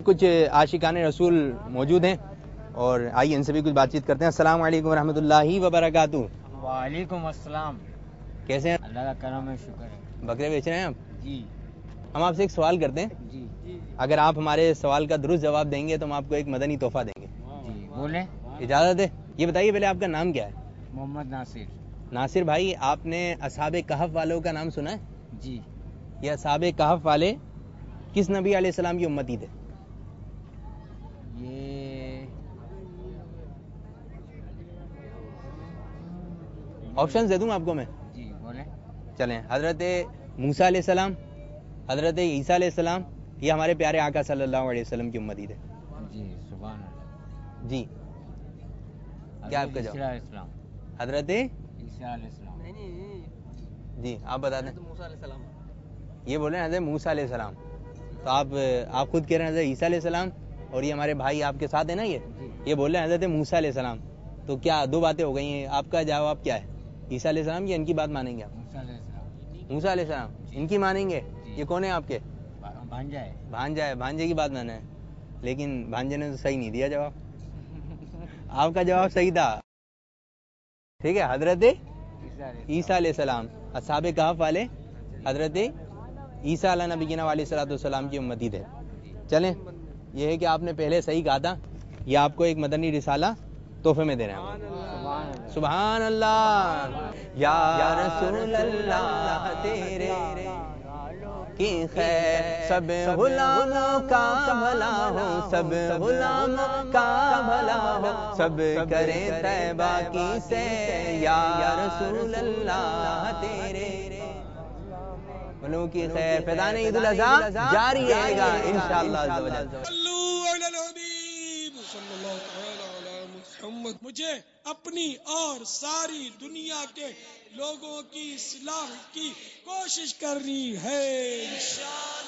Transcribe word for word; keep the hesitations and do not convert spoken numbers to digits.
کچھ عاشقان رسول موجود ہیں اور آئیے ان سے بھی کچھ بات چیت کرتے ہیں. السلام علیکم ورحمۃ اللہ وبرکاتہ. وعلیکم السلام. کیسے ہیں؟ اللہ کا کرم ہے، شکر ہے. بکرے بیچ رہے ہیں آپ؟ جی. ہم آپ سے ایک سوال کرتے ہیں. جی اگر آپ ہمارے سوال کا درست جواب دیں گے تو ہم آپ کو ایک مدنی تحفہ دیں گے. جی بولیں. اجازت ہے؟ یہ بتائیے پہلے آپ کا نام کیا ہے؟ محمد ناصر. ناصر بھائی، آپ نے اصحاب کہف والوں کا نام سنا ہے؟ جی. یہ اصحاب کہف والے کس نبی علیہ السلام کی امتی تھے؟ یہ آپشنز دے دوں آپ کو میں؟ جی بولیں. چلیں، حضرت موسیٰ علیہ السلام، حضرت عیسیٰ علیہ السلام، یہ ہمارے پیارے آقا صلی اللہ علیہ وسلم کی امتی تھے. جی سبحان اللہ. جی کیا آپ کا حضرت جواب؟ عیسیٰ علیہ السلام. حضرت عیسیٰ علیہ السلام. جی آپ بتا دیں. موسیٰ علیہ السلام. یہ بول رہے ہیں حضرت موسیٰ علیہ السلام. تو آپ آپ خود کہہ رہے ہیں حضرت عیسیٰ علیہ السلام، اور یہ ہمارے بھائی آپ کے ساتھ ہیں نا، یہ جی. یہ بول رہے ہیں حضرت موسیٰ علیہ السلام. تو کیا دو باتیں ہو گئی ہیں، آپ کا جواب کیا ہے؟ عیسیٰ علیہ السلام یا ان کی بات مانیں گے آپ؟ موسیٰ علیہ السلام. موسیٰ علیہ السلام ان کی مانیں گے. جی. یہ کون ہے آپ کے؟ بھانجا ہے. بھانجا ہے، بھانجے کی بات مانا ہے. لیکن بھانجے نے تو صحیح نہیں دیا جواب. آپ کا جواب صحیح تھا. ٹھیک ہے، حضرت عیسیٰ علیہ السلام اصحاب کہف والے حضرت عیسیٰ علیہ نبی علیہ الصلوۃ والسلام کی امتی تھے. چلیں، یہ ہے کہ آپ نے پہلے صحیح کہا تھا. یہ آپ کو ایک مدنی رسالہ تحفے میں دے رہے ہیں. سبحان اللہ. یا رسول اللہ تیرے کی خیر سب غلاموں کا بھلا ہو، سب غلاموں کا بھلا ہو، سب کرے طیبہ کی سے. یا رسول اللہ تیرے بلوں کی خیر. فیضان عید الاضحیٰ جاری رہے گا انشاءاللہ عز و جل. صلو علی الحبیب صلی اللہ تعالی علی محمد. مجھے اپنی اور ساری دنیا کے لوگوں کی اصلاح کی کوشش کرنی ہے.